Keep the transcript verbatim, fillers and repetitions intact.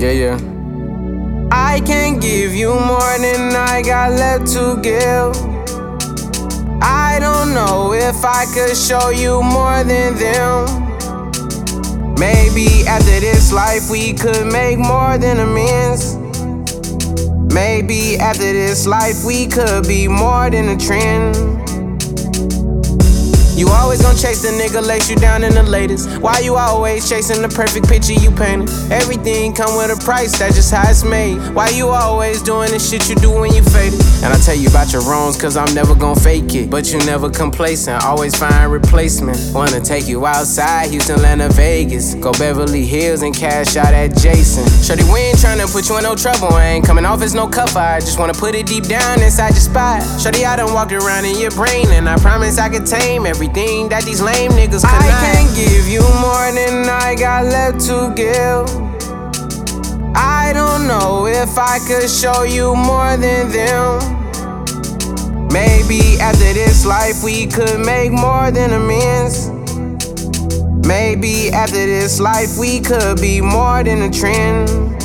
Yeah, yeah. I can't give you more than I got left to give. I don't know if I could show you more than them. Maybe after this life we could make more than amends. Maybe after this life we could be more than a trend. You always gon' chase the nigga, lace you down in the latest. Why you always chasing the perfect picture you painted? Everything come with a price, that's just how it's made. Why you always doing the shit you do when you faded? And I tell you about your wrongs, cause I'm never gon' fake it. But you never complacent, always find replacement. Wanna take you outside, Houston, Atlanta, Vegas. Go Beverly Hills and cash out at Jason. Shorty, we ain't tryna put you in no trouble. I ain't coming off as no cover, I just wanna put it deep down inside your spot. Shorty, I done walked around in your brain, and I promise I could tame everything Everything that these lame niggas could I not. Can't give you more than I got left to give. I don't know if I could show you more than them. Maybe after this life we could make more than amends. Maybe after this life we could be more than a trend.